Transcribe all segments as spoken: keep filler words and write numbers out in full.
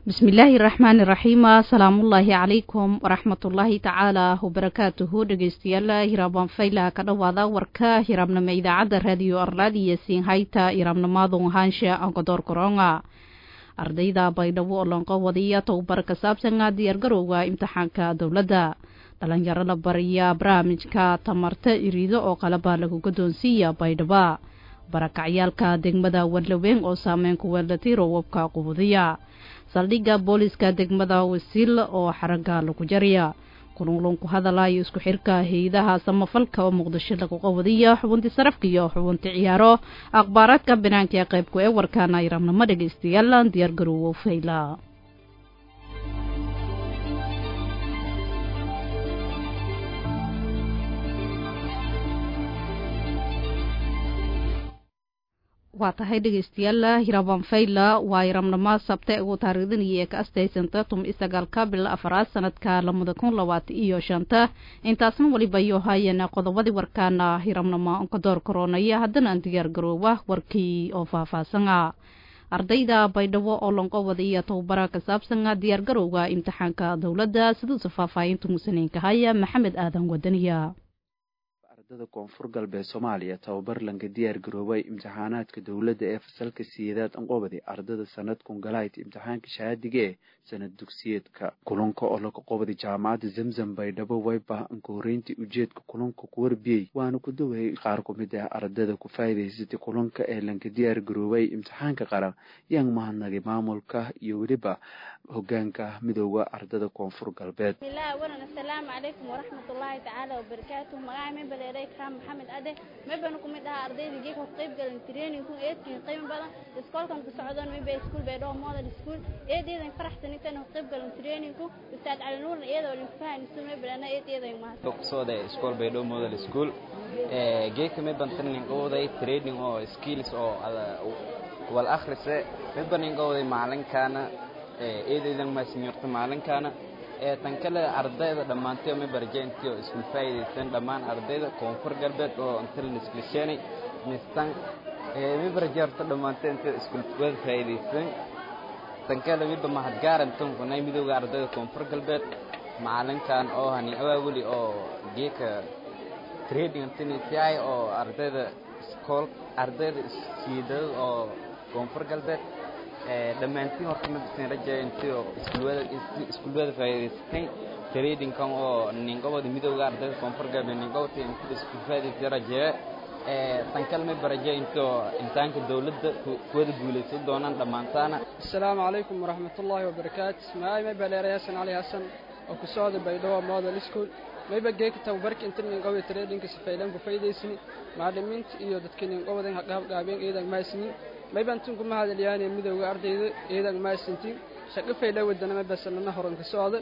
بسم الله الرحمن الرحيم سلام الله عليكم ورحمة الله تعالى وبركاته دقيستيالا هرابان فايلا كدوادا وركا هرابنا ميدا عاد راديو أرلادي يسين هايتا هرابنا ماضون هانشا أنقدور كورونا أرديدا بايدو أولانقا وضيا توبر كسابسنغا ديارغروغا امتحانكا دولدا دلانيارا لباريا برامجكا تمارتا إريدو أو قلبا لغو قدونسيا بايدبا barakacayaalka degmada wadlaween oo saameyn ku weelatay roobabka qubadiya saldhigga booliska degmada wasiil oo xaraga lagu jariya kulun ku hadalayo isku xirka hay'adaha samafalka oo muqdisho lagu qowdiya xubintii sarafka iyo xubintii ciyaaro akhbaaradka banaanka qayb ku ee warkaana iramna ma dhageystayaal diyaar garoow fayla waa tahay dhageystayaal hiraban fayla waa iramnama sabta ugu taariikhdaniye ka astaysanta tum isagaalka bil afraad sanadka lamada kun labaatan iyo shanta intaasna waliba iyo hayana qodobadii warkaana hiramnama ka door koronaya haddana diyaar garoowa warkii oo faahfaahsan ardayda baydhabo oo lonqo wadiya towbara ka saabsan diyaar garowga imtixaanka dawladda sidoo faahfaahinta musaniinka haya maxamed aadan wadaniya ardada koonfur galbeed Soomaaliya tababar lanka diyaar garoobay imtixaanaadka dawladda ee fasalka sideedaad anqobadi ardada sanadkun galayd imtixaanka shahaadiga ee sanad dugsiyeedka kulanka oo laga qobadi jaamacadda Zamzam Baydhabo way baahan kooreyntii ujeedka kulanka ku warbiyay waana ku daway qaar ku mid ah ardada ku faa'iideysatay kulanka ee lanka diyaar garoobay imtixaanka qaran yang mahadnaqay maamulka iyo waliba hoggaanka midowga ardada koonfur galbeed. Assalaamu alaykum wa rahmatullahi ta'ala wa barakatuh. Magacayga baleeray Kram Maxamed Ade ma baan ku mid ah ardayda geek oo qayb galan training ku eedkii qayb badan iskoolkan ku socdaan way bay school bay dhoo model school eedeedan faraxsan intaan qayb galan training ku ustaad Cali Nuur iyadoo la fahanayso ma balana eedeedan ma ku soo day school bay dhoo model school ee geek ma baan training oo day training oo skills oo wal akhrise ma baan ingooday maalinkana eedeedan ma sinirta maalinkana ee tan kale ardayda dhamaantay ma barjeentay oo isku faa'iideysan dhamaan ardayda koonfur galbeed oo inta iskuulsheynay mistan ee ma barjeerta dhamaantay inta isku faa'iideysan tan kale midba mahad gaaran tan kunay midowga ardayda koonfur galbeed maalinkan oo hani awaawli oo geeka trading intii oo ardayda school ardayda siidada oo koonfur galbeed ee dhamaantiin horta ma bisan rajayntii oo iskuulada iskuulada faa'iideystay trading kan oo ningobada midowga ardayda koonfur galbeed ningobada inta isku faa'iideystay rajay ee tan kalme barajaynto intaanka dawladda wada guulaysan doonaan dhamaantaana. Assalaamu alaykum wa rahmatullahi wa barakatuh. Maayma baleeray Hasan Ali Hasan oo ku socda Baydhabo Model School mayba geeka tababarka inta ningobada trading ka safaylan ku faa'iideysay macallimiinta iyo dadka ningobada haqab gaabeen eedan maasnin mayban tunku mahadaliyaan midowga ardayda eedan maasintii shaqo fayla wadana basanna horan ka socda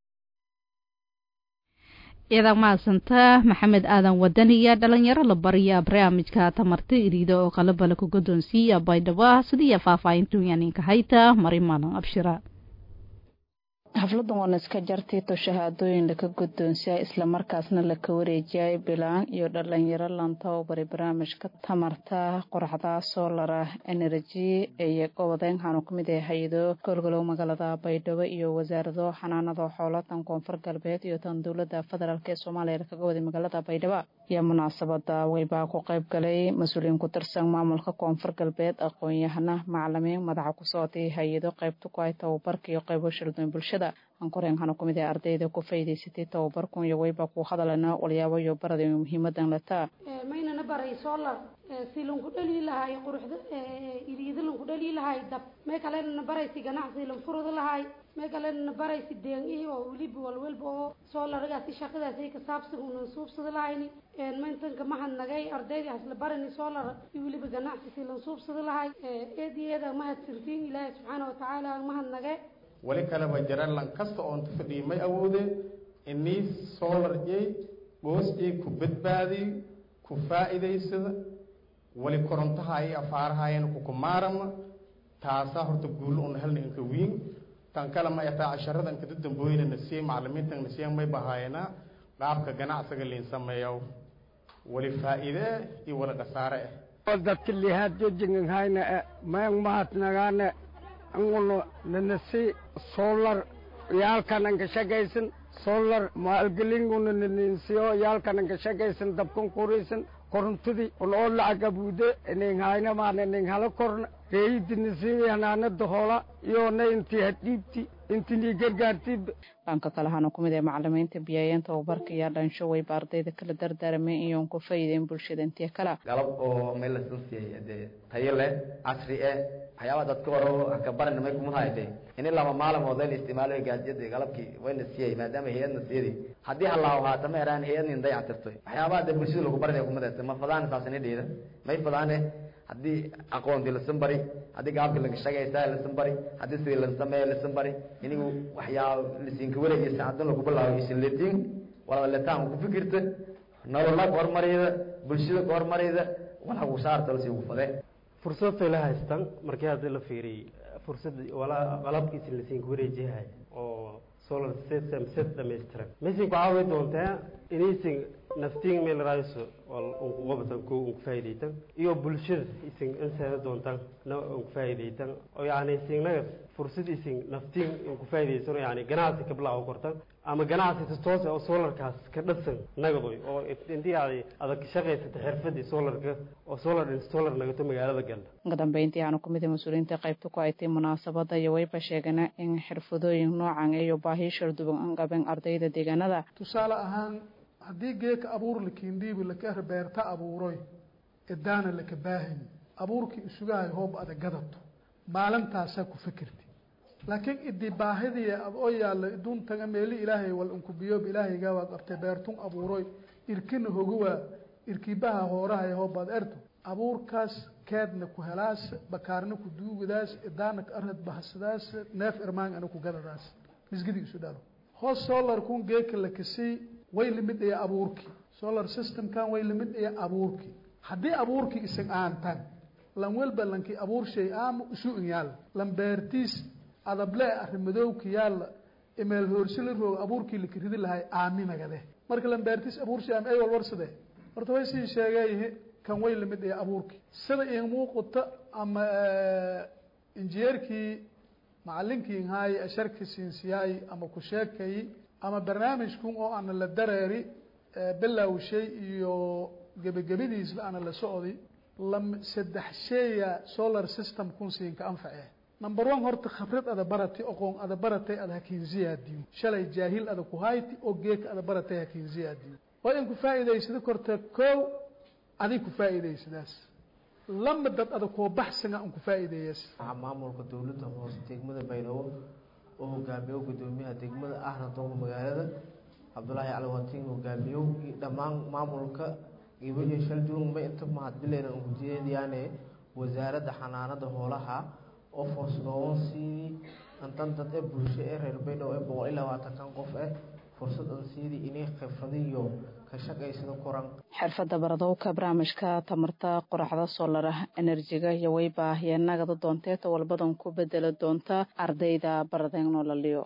iyada maasanta maxamed aadan wadaniya dhalinyaro la bariya barnaamijka tamarta iriido oo qalabala ku godoonsiya Baydhabo sidii faahfaahintu yaninka hayta marimaan abshira xafladan waa iska jartay to shahaadooyin la ka guddoonsiya isla markaasna la ka wareejiyay bilaan iyo dhalinyaro lanta oo bari barnaamijka tamarta qoraxda solar energy ee qodoban hanu kumid ah hay'ado golgolow magaalada Baydhabo iyo wasaaradda xanaanada xoolaha koonfur galbeed iyo tan dawladda federaalka ee Soomaaliya kaga waday magaalada Baydhabo iyo munaasabada wayba ku qayb galay mas'uuliyiin ku tirsan maamulka koonfur galbeed aqoon-yahana macallimiin madaxa ku socday hay'ado qaybta ku ay tababarka iyo qaybo shirdoon bulshada aan koreen hanu kumid ah ardayda ku faa'iideysatay tababarkan iyo wayba ku hadalana walyaabo iyo barada muhiimadan la taa mayna na baray solar si loo ku dhali lahay quruxda iriida loo ku dhali lahay dab may kale na baray si ganacsi loo furado lahay may kale na baray si deegaanka oo waliba walwalba solar ga si shaqadaas ay ka saabsan oo suubsado lahayni ee maantan ka mahad nagay ardayda asla barani solar iyo waliba ganacsi si loo suubsado lahay eediyada mahad sirtiin ilaahay subhanahu wa ta'ala mahad nagay wali kale ba jaran lan kasta oo inta fadhiyay may awoodeen inay solar jay boos ay ku badbaadi ku faa'iideysada wali korontaha ay afaarahaayeen ku kumaarama taasa horta guul oo helna inka weyn tan kale ma yata asharadan ka dambeeyna nasiib macallimiinta nasiib may bahaayna qaabka ganacsiga leen sameeyo wali faa'iide iyo wala qasaare dadka lihaad jijin hayna ma mahad nagaana anguno nanasi solar yaalkanan ka shaqaysan solar maalgelinguna naninsiyo yaalkanan ka shaqaysan dabkan quraysan korontadii oo lacag abuude inay hayna maana nin hala korna reeyidinisi hanaanada hoola iyo intii hadhiibti intii gargaartid dhanka kale hana kumid ee macallimiinta biyaayeen tababarka iyo dhansho way ardayda kala dardaarmeen iyo ku faa'iideen bulshada intii kala galab oo meel la siiyay tayo leh casri ah waxyaabo dadka hore ka baranay kuma hayday in laba maalmood la isticmaalo gaajada galabkii wayna siiyay maadaama hay'adna siiyay hadii Allah waxa tameeraan hay'adna dayactirtay waxyaabaha bulshada lagu baranay kuma dadta ma fadaan saasanideyda may fadaane haddii aqoontii la sanbari haddii gaabka laga shaqaysta la sanbari haddii sidii la sameeyo la sanbari inigu waxyaabo la siin ka wareegay saacaddan lagu bilaabo isin leetin wala leetaan ku fikirta nolol hormarida bulshada hormarida waxa uu saarta la sii ugu faday fursad la haystaan markii aad la fiiriyay fursad wala qalabkiisa la siin ka wareejihay oo solar system set dhameystiran meesha ku caawin doontaa inaysan naftiin meel raayso wal ugu qabtan ku ugu faa'iideytan iyo bulshada isin insaada doontaan na ugu faa'iideytan oo yaani isinaga fursad isin naftiin ugu faa'iideysan yaani ganacsi ka bilaaw kortan ama ganacsi toos oo solarkaas ka dhadsan nagadoy oo intii ay adag shaqeysata xirfadii solarka oo solar installer nagato magaalada gal ugu dambeyntii aanu kumid mas'uuliyiinta qaybta ku ay tii munaasabada iyo way basheegana in xirfadooyin noocan iyo baahi sharduban aan qaban ardayda deegaanada tusaale ahaan haddii geeka abuur la kiindhiibi la ka beerta abuuroy edaana la ka baahan abuurkii isugahay hoob adag gadato maalintaasa ku fikirti laakiin idii baahidii oo yaala idun taga meeli ilaahay wal unku biyo ilaahayga waa qabtay beertun abuuroy irkina hoguwa irkibaha hoorahay hoob aad erto abuurkaas keedna ku helaas bakaarna ku duugadaas edaana ka arad bahsadaas neef irmaan ana ku gadadaas misgidi isu dhalo hoos solar kun geeka la kasii way limid ee abuurki solar system kan way limid ee abuurki hadii abuurki isan aantan lan walba lanki abuur shay aam isu inyaal lan beertis adable arimadowki yaal email horsile roog abuurki la kiridi lahay aaminagade marka lan beertis abuur shay aam ay wal warsade horta way si sheegay kan way limid ee abuurki sida in muuqata ama injineerki macallinkii hay sharki sinsiyay ama ku sheekay ama barnaamijkun oo aan la dareeri bilow shay iyo gabagabadiis la aan la socday lam saddex shay solar system kun siin ka anfacay number one horta khibrad ada baratay aqoon ada baratay ada hakiin ziyaadiyo shalay jaahil ada ku hayti oo geek ada baratay hakiin ziyaadiyo waa in ku faa'iideysid korta koow adi ku faa'iideysadaas lama dad ada ku baxsan aan ku faa'iideeyas maamulka dawladda hoos degmada Baydhabo oo hogaamiyo gudoomiyaha degmada ahna doon magaalada Cabdullaahi Cali Watiin hogaamiyo dhamaan maamulka iyo shal durum ma inta mahad bileen oo gudiyeediyane wasaaradda xanaanada xoolaha oo fursado si antan dad ee bulshada ee reer Baydhabo ee boqol iyo labaatan qof ee fursad aan siidii inay khibradiyo ka shaqeysado koran xirfadda baradowka barnaamijka tamarta qoraxda solar energy-ga iyo way baahiyeenaga doonteeta walbadan ku bedeli doonta ardayda baradeen nololiyo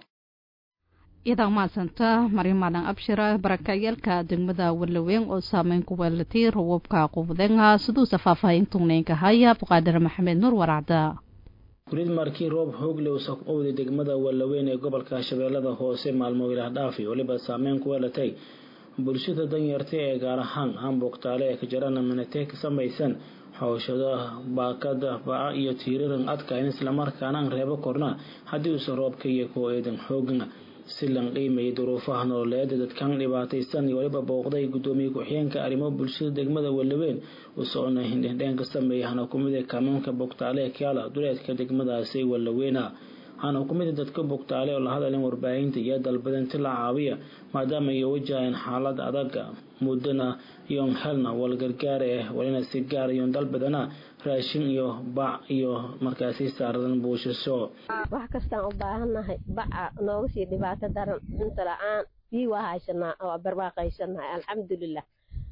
iyada ma santa marimadan abshira barakayalka degmada walaweyn oo saameyn ku weelatay roobka qubadeenga sidoo safaafayntuneenka haya Qaadir Maxamed Nuur Waracda kurid markii roob xoog leh oo soo qowday degmada walaweyn ee gobolka Shabeellada Hoose maalmo ilaah dhaafi waliba saameyn ku weelatay bulshada danyarta ee gaar ahaan Hambogtaale ee ka jirana manatee ka samaysan hawshada baakada baa iyo tiiraran adkaan isla markaana reebo korna hadii uu roobka iyo ku eedan xoogna si lan qiimeeyay duruufaha nololeed dadkan dhibaataysan iyo waliba booqday gudoomiye ku-xigeenka arrimo bulshada degmada walaweyn oo soo hindheen ka sameeyay kumida kaamka Bogtaale kala duleedka degmadaasi walaweyna hana kumida dadka Bogtaale oo la hadalin warbaahinta iyo dalbadanta la caawiya maadaama ay wajahaan xaalad adag mudana iyo helna wal gargaar ee walina si gaar iyo dalbadana raashin iyo baac iyo markaasi saaran buushasho wax kasta u baahanahay baac nooga sii dhibaato daran inta la'aan bii waa haysanaa oo barwaaqaysanahay alxamdulillah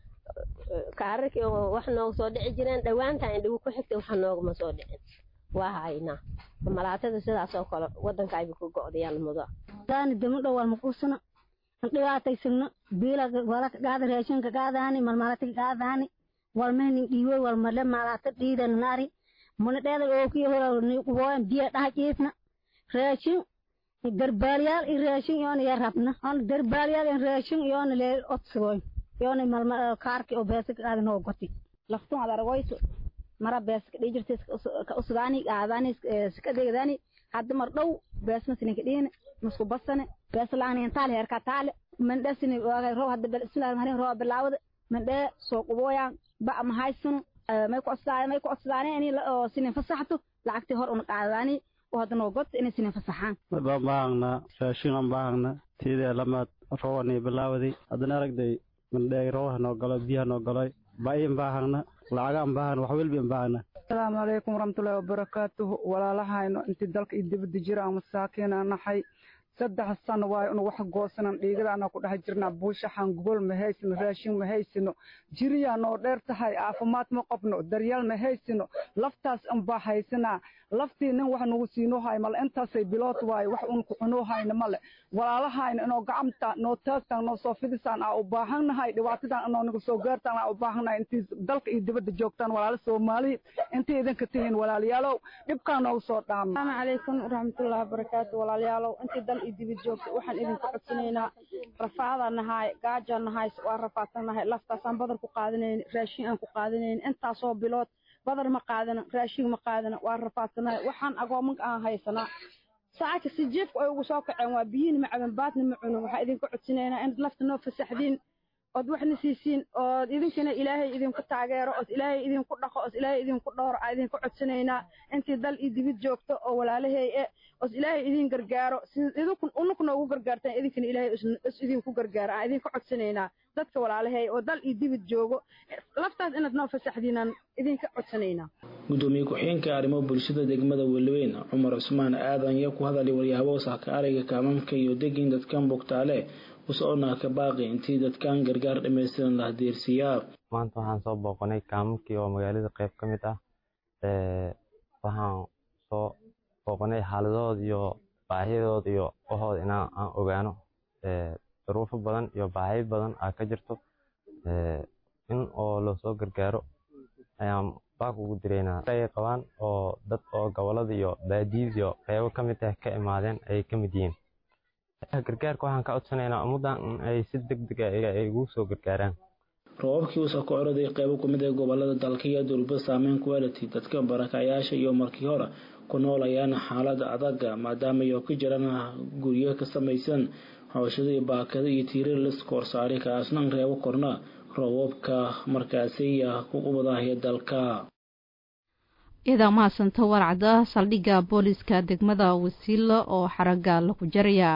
kaarki wax nooga soo dhici jireen dhawaanta indhigu ku xigtay wax nooga ma soo dhicin waa hayna malaatada sidaas oo kale wadanka ay ku go'dayaan mudo daan demu dhawal ma kuusana dhibaataysana biila wala gaada raashinka gaadaani malmalati gaadaani walmeen dhiiwe walmale malaata dhiidan naari من دهدا أوكي هو نقوم بيا تحكيسنا راشين درباليال راشين يعني يربنا أنا درباليال راشين يعني له أتصوي يعني مال كارك أو بس هذا نوقتي لفتون على روايس مرة بس يجري كأسراني عذاني سكدي عذاني حد مرضو بس مثلا كدين مسكو بسنة بس لاني انتالي هركا تالي من ده سني روح هذا بالسنة هني روح بالعود من ده سوق بويا بقى ما هاي سنة ما يكون أسراني ما يكون أسراني يعني سنة فسحته لعكتي هر أنك عذاني وهذا نوقت إني سنة فسحان. بامباعنا شاشين بامباعنا تيجي لما روحني بالعودي هذا نرقدي من ده روح نوقلا بيها نوقلا باين باعنا لعجام باعنا وحول بين باعنا. السلام عليكم ورحمة الله وبركاته ولا لها إنه أنت دلك يدب الدجرة مساكين أنا حي صدق السنة واي إنه واحد قوسنا نيجي أنا كده هجرنا بوشة حنقول مهيسن راشين مهيسنو جريا نو درت هاي عفمات مقبنو دريال مهيسنو لفتاس أمبا هيسنا لفتي نو واحد نوسينو هاي مال أنت سي بلوت واي واحد أنكو هاي نمال ولا لها إنه قامتا نو تاستا نو صوفيدسان أو باهن هاي دواتنا إنه نقصو قرتنا أو باهن أنت دلك يدب الدجوكتان ولا الصومالي أنت إذا كتين ولا ليالو يبقى نو صوت عام. السلام عليكم ورحمة الله وبركاته ولا ليالو أنت دل idib joogto waxaan idin ku codsaneynaa rafaadanahay gaajanahay waa rafaadanahay laftaasaan badar ku qaadanayn raashin aan ku qaadanayn intaasoo bilood badar ma qaadana raashin ma qaadana waa rafaadanahay waxaan agoomanka aan haysanaa saacada si jeefku ay ugu soo kaceen waa biyiin ma caban baadna ma cuno waxaan idin ku codsaneynaa in lafta noo fasaxdiin od waxna siisiin oo idinkana ilaahay idinku taageero oo ilaahay idinku dhaqo oo ilaahay idinku dhowr aan idinku codsaneynaa intii dal idib joogto oo walaalahay ee oo ilaahay idin gargaaro idinku unukuna ugu gargaartaan idinkana ilaahay is idinku gargaaro aan idinku codsaneynaa dadka walaalahay oo dal idib joogo laftaas inaad noo fasaxdiinaan idinka codsaneynaa gudoomiye ku-xigeenka arrimaha bulshada degmada Walaweyn Cumar Usmaan aadan ayaa ku hadalay waryaabo saaka ariga kaamamka iyo degin dadkan bogtaale وصلنا كباقي انتي dadkan gargaar dhameystiran la deersiyaa maanta waxaan soo booqanay kaamamkii oo magaalada qayb ka mid ah ee waxaan soo booqanay xaaladooda iyo baahidooda iyo waxooda inaan aan ogaano ee duruufo badan iyo baahi badan ah ka jirto ee in oo loo soo gargaaro ayaan baaq ugu direynaa ay qabaan oo dad oo gobolada iyo baadiyiin iyo qaybo ka mid ah ka imaadeen ay ka mid yihiin gargaarka waxaan ka codsanaynaa ummadan ay si degdeg ah ay ugu soo gargaaraan roobkii uu soo kordhay qaybo ka mid ah gobolada dalka iyo durba saameyn ku yeelatay dadka barakacayaasha iyo markii hore ku noolayaan xaalad adag maadaama ay ku jiraan guryo ka samaysan hawshada baakada iyo tiirar la iskoor saaray kaasna reebo korna roobka markaasi ku qubadahay dalka ida ma santa warcada saldhiga booliska degmada Wasiilo oo xaraga la ku jaraya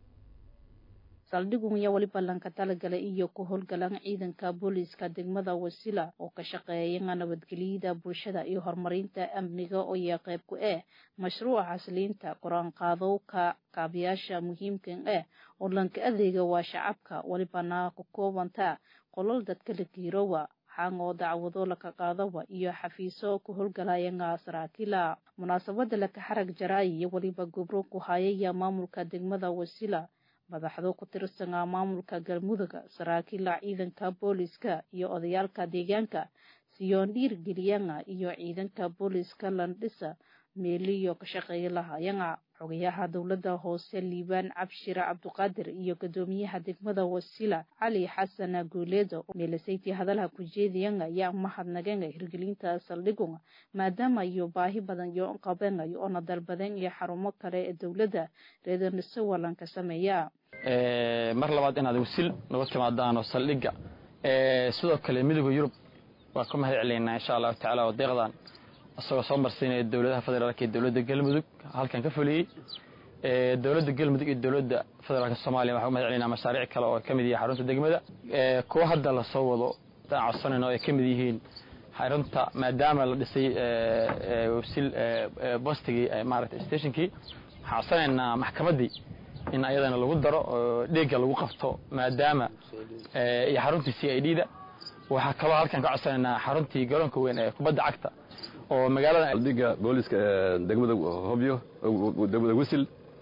saldhigu iyo wali ballanka talagalay iyo ku howlgalan ciidanka booliska degmada Wasiila oo ka shaqeeya nabadgelyada bulshada iyo horumarinta amniga oo ay qayb ku ah mashruuca asliinta Quraan qaadowka kaabiyaasha muhiimka ah oo lanka adeega waa shacabka wali bana ku koobanta qolol dadka la giirowa xango dacwado la ka qaadaba iyo xafiiso ku howlgalayanga saraakiila munaasabada la ka xarag jaray iyo waliba gobro ku hayay maamulka degmada Wasiila madaxdo ku tirsan maamulka galmudug saraakiila ciidanka booliska iyo odayaalka deegaanka siyoon dhiirgeliyana iyo ciidanka booliska landhisa meeliyo ka shaqeeya lahayanga xogayaha dawladda hoose Liibaan Cabshir Cabduqaadir iyo gudoomiyaha degmada Wasiila Cali Xasan Guuleedo meelasayti hadalha ku jeediyeen ayaa mahadnaqeen hirgelinta saldhiga maadaama iyo baahi badan iyo qabeen oo nadal badan iyo xarumo kale ee dawladda reedanisa walanka sameeya ee mar labaad inaad Wasiil nabad timaadaan oo saldhiga ee sidoo kale midowga Yurub waa ku mahad celinaa insha Allah taala oo deeqdan asoo soo marsiinay dawladda federaalka iyo dawladda galmudug halkan ka fuliyay ee dawladda galmudug iyo dawladda federaalka Soomaaliya waxa mahad celinaa mashaariic kale oo kamid yahay xarunta degmada ee kuwa hadda la soo wado taasoo ay kamid yihiin xarunta maadaama la dhisay ee Wasiil bostigii maaragtay stationkii xasanayna maxkamadii in ayadana lagu daro dheega lagu qabto maadaama ee iyo xarunta C I D da waxa kale halkan ka codsanayna xaruntii garoonka weyn ee kubadda cagta oo magaalada saldhiga booliska degmada Hobyo degmada Wasiil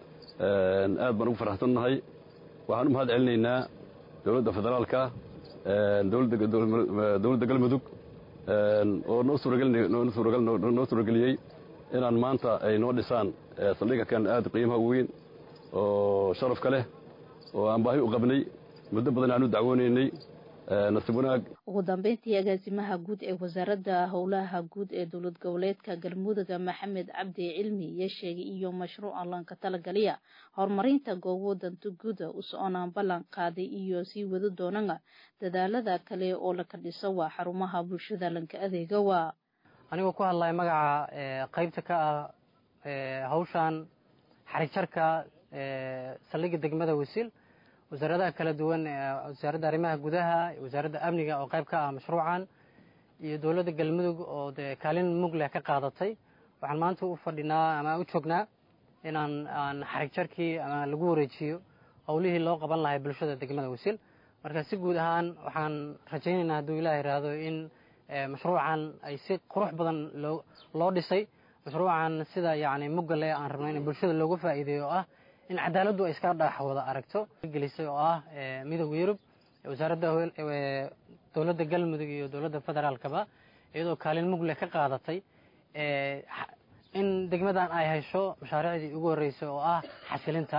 aad baan ugu faraxsanahay waxaan u mahad celinaynaa dawladda federaalka dawladda dawladda galmudug oo noo suurageliyey inaan maanta ay noo dhisaan saldhigga kan aad qiimaha weyn oo sharaf ka leh oo aan baahi u qabnay muddo badan aan u dacwoonaynay nasiib wanaag. ugu dambeyntii agaasimaha guud ee wasaaradda howlaha guud ee dowlad goboleedka galmudug maxamed cabdi cilmi iyo sheegay iyo mashruuca lanka talagaliya horumarinta goobo danta guud u soconaan ballan qaaday iyo sii wada doonana dadaalada kale oo la ka dhiso waa xarumaha bulshada lanka adeega waa anigoo ku hadlaya magaca qaybta ka ah hawshan xarijarka saldhigga degmada Wasiil wasaaradda kala duwan wasaaradda arrimaha gudaha wasaaradda amniga oo qayb ka ah mashruucan iyo dawladda galmudug oo kaalin mug leh ka qaadatay waxaan maanta u fadhinaa ama u joognaa inaan aan xarijarkii ama lagu wareejiyo howlihii loo qaban lahaa bulshada degmada Wasiil marka si guud ahaan waxaan rajaynaynaa hadduu Ilaahay raado in mashruucan ay si qurux badan loo loo dhisay mashruucan sida yaani mugale aan rabnay in bulshada looga faa'iideeyo ah in cadaaladdu ay iska dhaxwada aragto gelisay oo ah midowga Yurub wasaaradda dawladda galmudug iyo dawladda federaalkaba iyadoo kaalin mug leh ka qaadatay in degmadan ay hayso mashaariicdii ugu horeysay oo ah xasilinta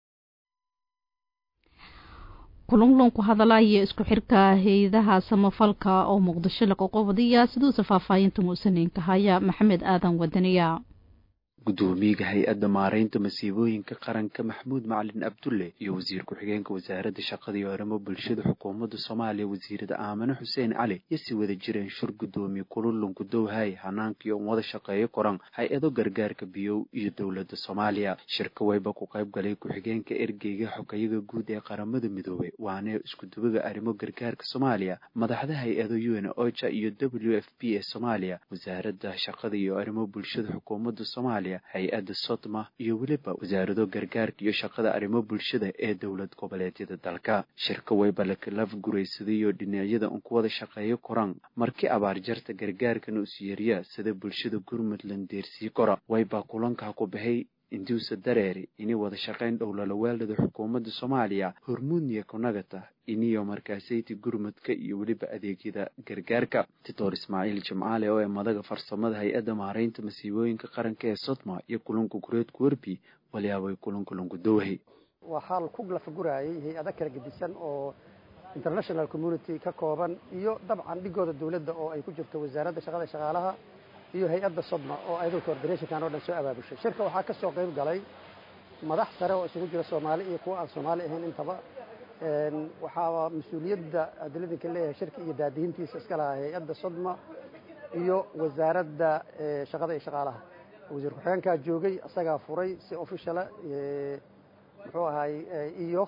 kulunlun ku hadalaya isku xirka hay'adaha samafalka oo muqdisho la qoqobadiya sidoo safaafaynta muusaninka haya maxamed aadan wadaniya gudoomiyaha hay'adda maareynta masiibooyinka qaranka Maxamuud Macalin Abdulle iyo wasiir ku-xigeenka wasaaradda shaqada iyo arrimaha bulshada xukuumadda Soomaaliya wasiirada Aamina Xuseen Cali iyo si wada jireen shir gudoomiye kulunlun ku dowhay hanaanka iyo wada shaqeeyo koran hay'ado gargaarka biyo iyo dawladda Soomaaliya shirka wayba ku qayb galay ku-xigeenka ergeyga xogayaga guud ee qaramada midoobay waana isku duwaga arrimo gargaarka Soomaaliya madaxda hay'ado U N OCHA iyo W F P ee Soomaaliya wasaaradda shaqada iyo arrimaha bulshada xukuumadda Soomaaliya hay'adda Sodma iyo waliba wasaaradda gargaarka iyo shaqada arrimo bulshada ee dawlad goboleedyada dalka shirka wayba la kala guraysaday iyo dhinacyada uu ku wada shaqeeyo koran markii abaar jarta gargaarkan uu siiriya sida bulshada Gurmudland deersii kora wayba kulanka ku baxay induusa dareeri inay wada shaqeyn dowlada waalida xukuumadda Soomaaliya hormuudniya kunagata iniyo markaasayti gurmadka iyo waliba adeegyada gargaarka Titoor Ismaaciil Jimcaale oo ee madaga farsamada hay'adda maareynta masiibooyinka qaranka ee Sodma iyo kulanka gureed Kuurbi waliyaabay kulanka lungu dowhay waxaa ku glafagurayay hay'ado kala gedisan oo international community ka kooban iyo dabcan dhigooda dawladda oo ay ku jirto wasaaradda shaqada shaqaalaha iyo hay'adda Sodma oo ayadoo coordination kan oo dhan soo abaabushay shirka waxaa ka soo qayb galay madax sare oo isugu jira Soomaali iyo kuwa aan Soomaali ahayn intaba een waxaa mas'uuliyadda adilada leeyahay shirka iyo daadihintiisa iska lahaa hay'adda Sodma iyo wasaaradda shaqada iyo shaqaalaha wasiir ku-xigeenka joogay asaga furay si official ee muxuu ahay iyo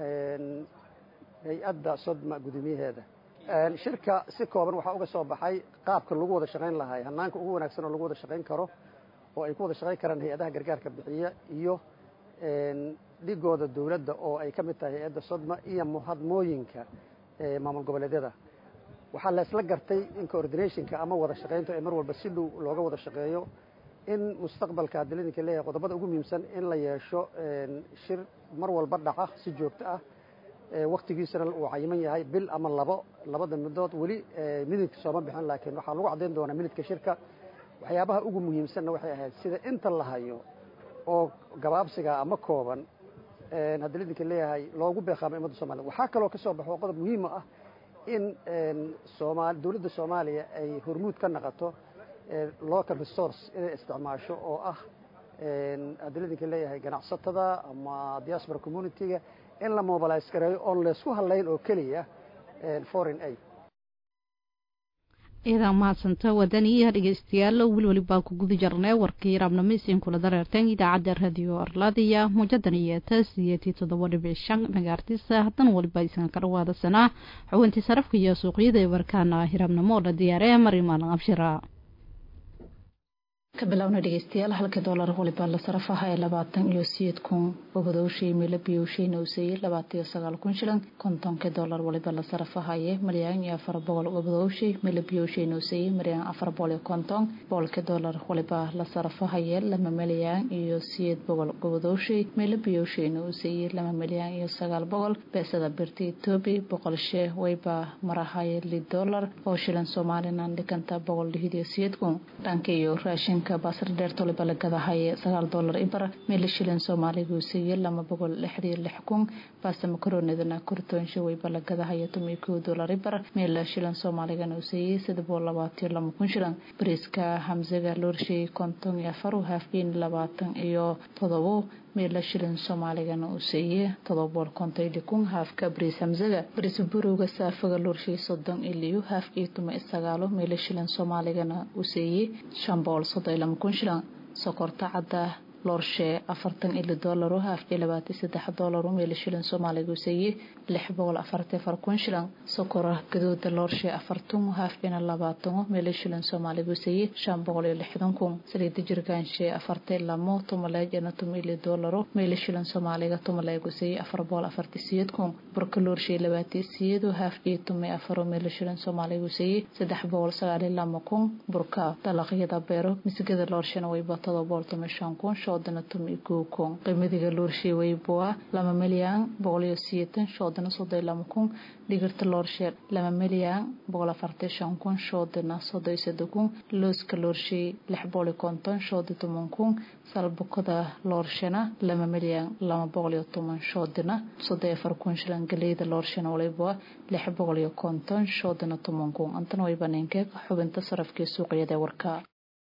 hay'adda Sodma gudoomiyaheeda shirka si kooban waxa uga soo baxay qaabka lagu wada shaqeyn lahaa hanaanka ugu wanaagsan oo lagu wada shaqeyn karo oo ay ku wada shaqeyn karaan hay'adaha gargaarka bixiya iyo een dhigooda dawladda oo ay ka mid tahay hay'adda Sodma iyo muhadmooyinka ee maamul goboleedyada waxa la isla gartay in coordinationka ama wada shaqeynta ay mar walba si dhow looga wada shaqeeyo in mustaqbalka dawladda leeyahay qodobada ugu muhiimsan in la yeesho een shir mar walba dhaca si joogto ah waqtigiisana uu cayiman yahay bil ama labo labada midood wali mididka soo bixin laakiin waxa lagu cadeyn doonaa mididka shirka waxyaabaha ugu muhiimsan waxay ahayd sida inta la hayo oo gabaabsiga ama kooban een hadii lidinka leeyahay loogu beeqaamay ummadda Soomaaliya waxa kale oo ka soo baxo qodob muhiim ah in een Soomaali dawladda Soomaaliya ay hormuud ka noqoto local resource inay isticmaasho oo ah een hadii lidinka leeyahay ganacsatada ama diaspora community-ga in la mobilize gareeyo oo la isku haleyn oo kaliya ee foreign aid ida ma santa wadaniga dhageystayaal wali baa ku guda jarnay warkii rabnamisiin kula dareertan idaacada radio Arladiya mujadaniyada taasiyati toddoba dhibic shan megahertz hadan waliba isan ka dhawaada sana xawinti sarafka iyo suuqyada warkaana hirabnimo la diyaariyay marimaan abshira ka bilowna dhegeystayaal halka doolar waliba la sarafaha ee labaatan iyo sideed kun gobadooshii milabiyooshii noosay labaatan iyo sagaal kun shilin kontonka doolar waliba la sarafaha ee malyan iyo afar boqol gobadooshii milabiyooshii noosay malyan afar boqol iyo konton boqolka doolar waliba la sarafaha ee laba malyan iyo sideed boqol gobadooshii milabiyooshii noosay laba malyan iyo sagaal boqol peesada birta Itoobiya boqol shee wayba marahay li doolar oo shilin Soomaaliland dhiganta boqol iyo sideed kun dhanka iyo raashin ka basar dheer tolba la gadahay sagaal doolar ibar meel shilin Soomaaliga uu siiyay laba boqol lix iyo lix kun basta makaroonidana kurtoonsho way bala gadahay toban iyo kow doolar ibar meel shilin Soomaaliga uu siiyay saddex boqol labaatan iyo laba kun shilin bariiska hamzaga loorshay konton iyo afar haafkiin labaatan iyo toddoba meel shilin Soomaaliga uu siiyay toddoba boqol konton iyo kun haafka bariis hamzaga bariis buruga saafaga loorshay soddon iyo haafkii toban iyo sagaal meel shilin Soomaaliga uu siiyay shan boqol soddon lama kun shilin sokorta cadda loorshe afartan iyo doolar oo haafkii labaatan iyo saddex doolar oo meel shilin Soomaaliga uu siiyay lix boqol afartan iyo afar kun shilin sokora gaduuda loorshe afartan haafkii labaatan meel shilin Soomaaliga uu siiyay shan boqol iyo lixdan kun saliid jirgaanshe afartan lamo tomalajana toban doolar oo meel shilin Soomaaliga tomalay uu siiyay afar boqol afartan iyo sideed kun burka loorshe labaatan iyo sideed haafkii toban iyo afar meel shilin Soomaaliga uu siiyay saddex boqol sagaal iyo laba kun burka dalaqyada beero misigada loorshana way batada boqol toban iyo shan kun shoodana toban iyo kow kun qiimiga loorshe way bua laba malyan boqol iyo sideetan shoodana soddon iyo laba kun dhigirta loorshe laba malyan boqol afartan iyo shan kun shoodana soddon iyo saddex kun looska loorshe lix boqol iyo konton shoodana toban kun salbukada loorshana laba malyan laba boqol iyo toban shoodana soddon iyo afar kun shilin galeyda loorshana way bua lix boqol iyo konton shoodana toban kun antan way baneenka xubinta sarafka suuqyada warka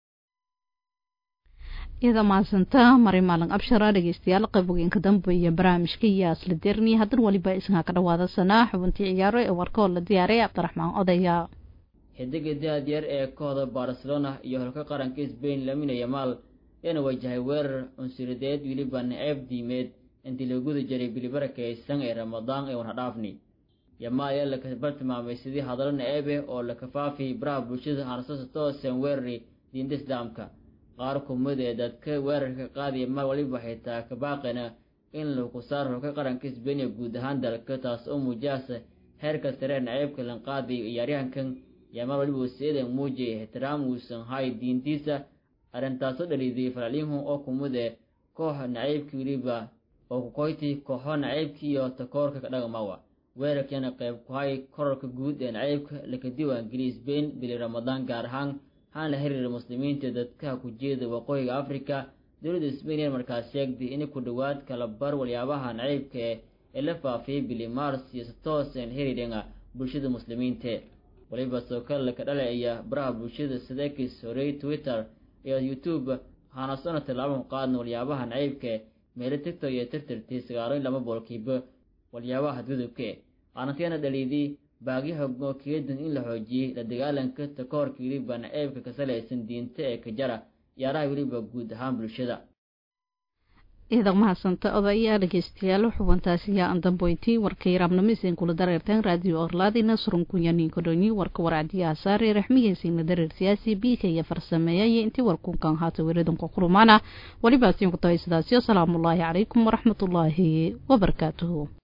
iyada maasanta mari maalin abshara dhageystayaal qaybooyinka dambe iyo barnaamijka iyo asla dirni hadan waliba isna ka dhawaada sanaa xubintii ciyaaro ee warka la diyaariyay Cabdiraxmaan Odaya xidiga da'yar ee kooxda Barcelona iyo halka qaranka Spain Lamine Yamal inuu wajahay weerar unsurideed wiliba naab diimeed intii lagu jiray bilibarakaysan ee Ramadaan ee wana dhaafni Yamal ayaa la ka bartilmaamay sidii hadallo naab oo la kafaafi baraha bulshada aan soo toosan weerari diinta Islaamka qaar kumid ee dadka weerarka qaadiya mar waliba xitaa ka baaqana in lagu saaro ka qaranka Spain guud ahaan dalka taas oo muujasa heerka sare naabka lan qaadiy ciyaaryahankan Yamal waliba sidoo muujiyay ixtiraam uusan hay diintiisa arintaas oo dhaliday Falalinho oo kumid ee koox naabka waliba oo ku qoyti koox naabka iyo takoorka ka dhagamawa weerarkana qayb ku hay kororka guud ee naabka la ka diiwaan geliyay Spain bil Ramadaan gaar ahaan aan la xiriir muslimiinta dadka ku jeeda waqooyiga Afrika dawladda Spain markaas sheegtay in ku dhawaad kala bar waliyaabaha naibka ee la faafiyay bil Mars iyo toosan xiriiringa bulshada muslimiinta waliba soo kale ka dhalaya baraha bulshada sida kiisooray Twitter iyo YouTube hana sano talaabo qaadno waliyaabaha naibka meel TikTok iyo tirtirtii sagaarin lama boqolkiiba waliyaabaha gudubka aanteena dhaliidii baagi hoggo keedan in la xoojiyay la dagaalanka takoorka wiliba naibka ka salaysan diinta ee ka jara yaaraha wiliba guud ahaan bulshada iyada mahasanta odayaal dhageystayaal xubintaasi yaa aan dambeyntii warkay rabnamiiseen kula dareertaan radio Orladina surun kunyanin kodoni warka waradiya saare raxmiyeysiina dareer siyaasi biika iyo farsameeyay intii warku kan haata weeradan ku kulmaana waliba siin ku tahay sidaas iyo salaamu alaykum wa rahmatullahi wa barakatuh